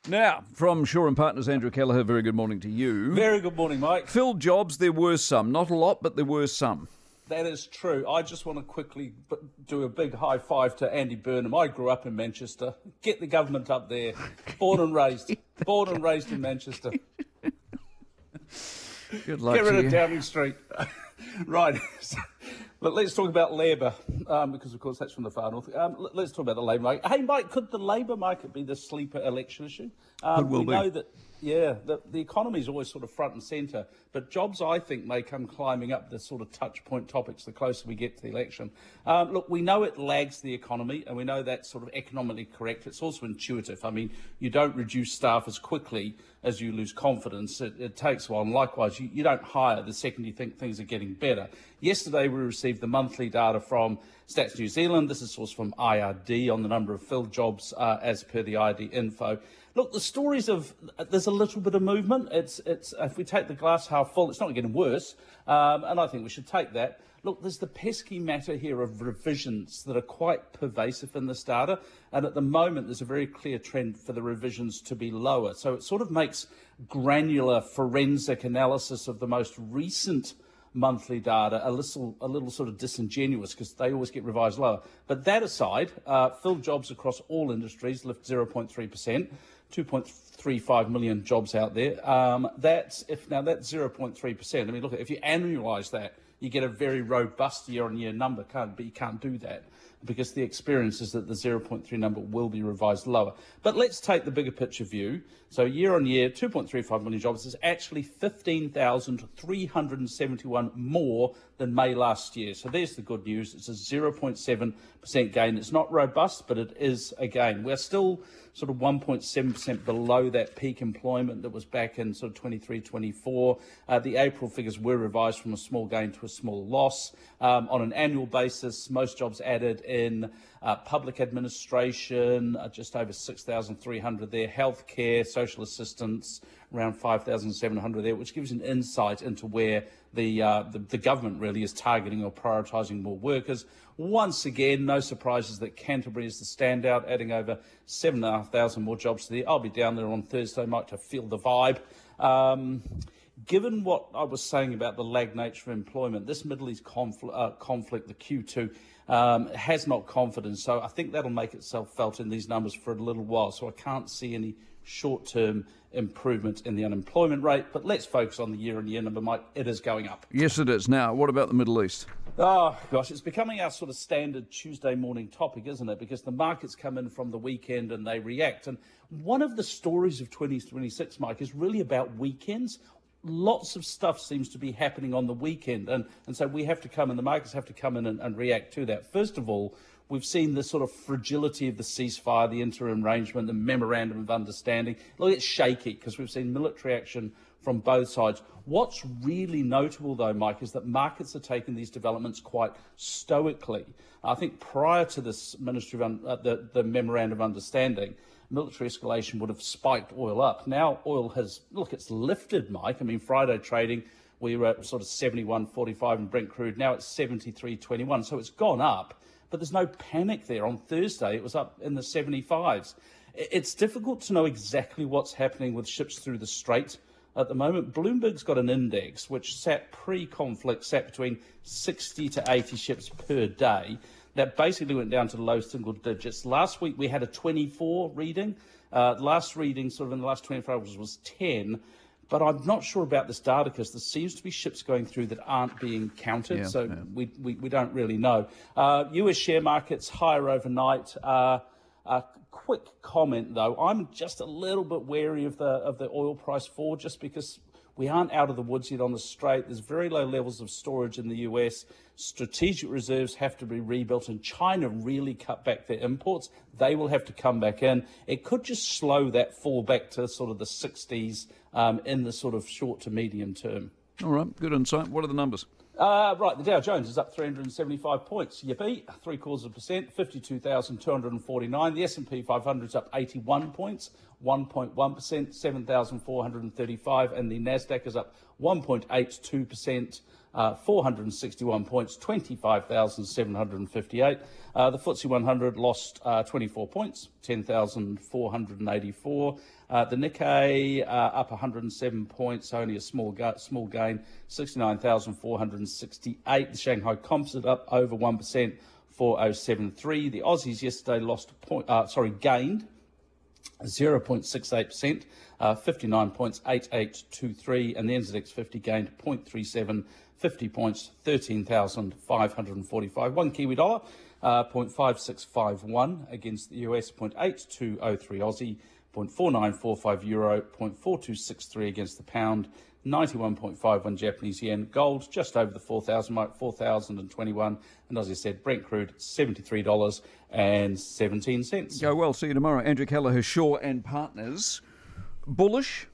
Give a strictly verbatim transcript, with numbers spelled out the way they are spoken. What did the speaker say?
Now, from Shaw and Partners, Andrew Kelleher, very good morning to you. Very good morning, Mike. Filled jobs, there were some. Not a lot, but there were some. That is true. I just want to quickly do a big high five to Andy Burnham. I grew up in Manchester. Get the government up there. Born and raised. Born and raised in Manchester. Good luck Get rid to of you. Downing Street. Right. But let's talk about Labour, um, because, of course, that's from the far north. Um, let- let's talk about the Labour market. Hey, Mike, could the Labour market be the sleeper election issue? Um, Could well we be. know that, yeah, the, the economy is always sort of front and centre, but jobs, I think, may come climbing up the sort of touch point topics the closer we get to the election. Um, look, we know it lags the economy, and we know that's sort of economically correct. It's also intuitive. I mean, you don't reduce staff as quickly as you lose confidence. It, it takes a while, and likewise, you, you don't hire the second you think things are getting better. Yesterday, we received the monthly data from Stats New Zealand. This is sourced from I R D on the number of filled jobs uh, as per the I R D info. Look, the stories of there's a little bit of movement. It's it's if we take the glass half full, it's not getting worse, um, and I think we should take that. Look, there's the pesky matter here of revisions that are quite pervasive in this data, and at the moment there's a very clear trend for the revisions to be lower. So it sort of makes granular forensic analysis of the most recent monthly data a little, a little sort of disingenuous because they always get revised lower. But that aside, uh, filled jobs across all industries lift zero point three percent, two point three five million jobs out there. Um, that's if now that's zero point three percent. I mean, look, if you annualise that, you get a very robust year-on-year number, can't, but you can't do that because the experience is that the zero point three number will be revised lower. But let's take the bigger picture view. So year-on-year, two point three five million jobs is actually fifteen thousand three hundred seventy-one more than May last year. So there's the good news. It's a zero point seven percent gain. It's not robust, but it is a gain. We're still sort of one point seven percent below that peak employment that was back in sort of twenty-three, twenty-four. Uh, the April figures were revised from a small gain to a small loss. Um, on an annual basis, most jobs added in uh, public administration, uh, just over six thousand three hundred there, healthcare, social assistance, around five thousand seven hundred there, which gives an insight into where the, uh, the, the government really is targeting or prioritising more workers. Once again, no surprises that Canterbury is the standout, adding over seven thousand five hundred more jobs there. I'll be down there on Thursday, Mike, to feel the vibe. Um, Given what I was saying about the lag nature of employment, this Middle East confl- uh, conflict, the Q two, um, has not confidence. So I think that'll make itself felt in these numbers for a little while. So I can't see any short-term improvement in the unemployment rate. But let's focus on the year-on-year number, Mike. It is going up. Yes, it is. Now, what about the Middle East? Oh, gosh, it's becoming our sort of standard Tuesday morning topic, isn't it? Because the markets come in from the weekend and they react. And one of the stories of twenty twenty-six, Mike, is really about weekends. Lots of stuff seems to be happening on the weekend, and, and so we have to come in, the markets have to come in and, and react to that. First of all, we've seen the sort of fragility of the ceasefire, the interim arrangement, the memorandum of understanding. Look, it's shaky because we've seen military action from both sides. What's really notable, though, Mike, is that markets are taking these developments quite stoically. I think prior to this Ministry of Un- uh, the, the memorandum of understanding, military escalation would have spiked oil up. Now oil has, look, it's lifted, Mike. I mean, Friday trading, we were at sort of seventy-one forty-five in Brent crude. Now it's seventy-three twenty-one. So it's gone up, but there's no panic there. On Thursday, it was up in the seventy-fives. It's difficult to know exactly what's happening with ships through the Strait at the moment. Bloomberg's got an index which sat pre-conflict, sat between sixty to eighty ships per day. That basically went down to low single digits. Last week we had a twenty-four reading. Uh, last reading sort of in the last twenty-four hours was ten. But I'm not sure about this data because there seems to be ships going through that aren't being counted. Yeah, so yeah. We, we, we don't really know. Uh, U S share markets higher overnight. Uh, a quick comment, though. I'm just a little bit wary of the of the oil price fall just because we aren't out of the woods yet on the Strait. There's very low levels of storage in the U S. Strategic reserves have to be rebuilt, and China really cut back their imports. They will have to come back in. It could just slow that fall back to sort of the sixties um, in the sort of short to medium term. All right, good insight. What are the numbers? Uh, right, the Dow Jones is up three hundred seventy-five points. Yippee, three quarters of a percent, fifty-two thousand two hundred forty-nine. The S and P five hundred is up eighty-one points, one point one percent, seven thousand four hundred thirty-five. And the Nasdaq is up one point eight two percent, uh, four hundred sixty-one points, twenty-five thousand seven hundred fifty-eight. Uh, the F T S E one hundred lost uh, twenty-four points, ten thousand four hundred eighty-four. Uh, the Nikkei uh, up one hundred seven points, only a small gu- small gain, sixty-nine thousand four hundred sixty-eight. The Shanghai Composite up over one percent, four thousand seventy-three. The Aussies yesterday lost a point, uh, sorry, gained zero point six eight percent, uh, fifty-nine points, eight thousand eight hundred twenty-three, and the N Z X fifty gained zero point three seven, fifty points, thirteen thousand five hundred forty-five. One Kiwi dollar, uh, zero point five six five one against the U S, zero point eight two zero three Aussie, zero point four nine four five euro, zero point four two six three against the pound, ninety-one point five one Japanese yen. Gold just over the four thousand mark, four thousand twenty-one. And as I said, Brent crude, seventy-three dollars and seventeen cents. Go well. See you tomorrow. Andrew Kelleher, Shaw and Partners. Bullish?